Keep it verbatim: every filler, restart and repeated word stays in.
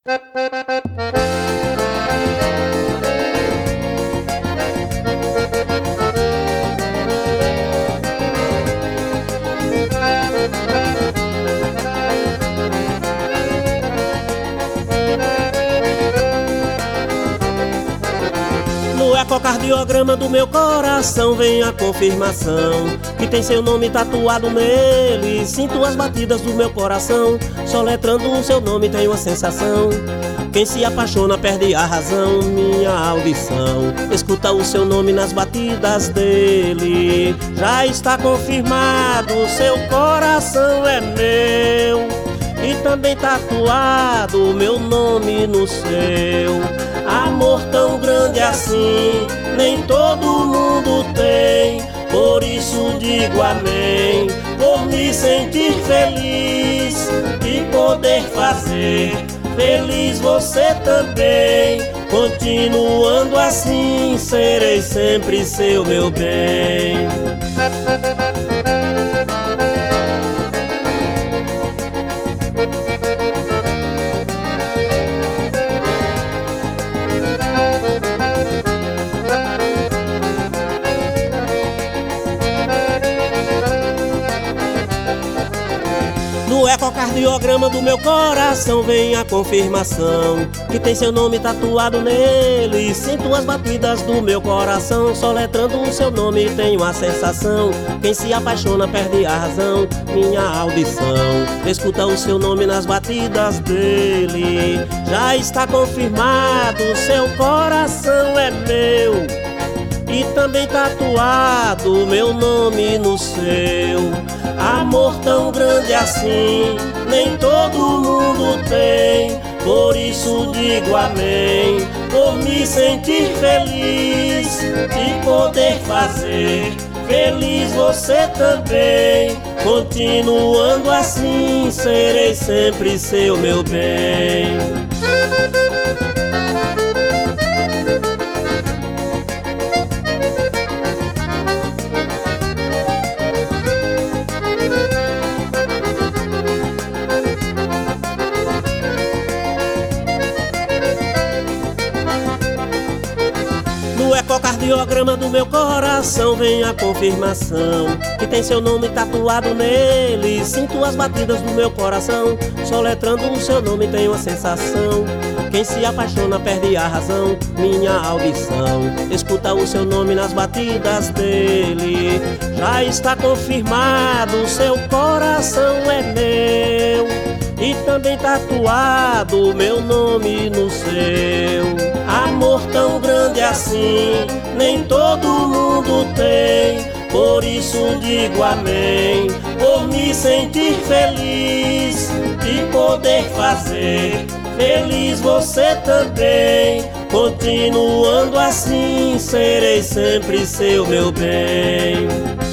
No ecocardiograma do meu coração vem a confirmação que tem seu nome tatuado nele. Sinto as batidas do meu coração, soletrando o seu nome tenho a sensação. Quem se apaixona perde a razão, minha audição escuta o seu nome nas batidas dele. Já está confirmado, seu coração é meu, e também tatuado o meu nome no seu. Amor tão grande assim, nem todo mundo tem, por isso digo amém, por me sentir feliz e poder fazer feliz você também. Continuando assim, serei sempre seu meu bem. No ecocardiograma do meu coração vem a confirmação que tem seu nome tatuado nele. Sinto as batidas do meu coração, soletrando o seu nome tenho a sensação. Quem se apaixona perde a razão, minha audição escuta o seu nome nas batidas dele. Já está confirmado, seu coração é meu, e também tatuado o meu nome no seu. Amor tão grande assim, nem todo mundo tem, por isso digo amém, por me sentir feliz e poder fazer feliz você também. Continuando assim, serei sempre seu meu bem. No ecocardiograma do meu coração vem a confirmação que tem seu nome tatuado nele. Sinto as batidas do meu coração, soletrando o seu nome tenho a sensação. Quem se apaixona perde a razão, minha audição escuta o seu nome nas batidas dele. Já está confirmado, seu coração é meu, e também tatuado o meu nome no seu. Amor tão grande assim, nem todo mundo tem, por isso digo amém, por me sentir feliz e poder fazer feliz você também. Continuando assim, serei sempre seu meu bem.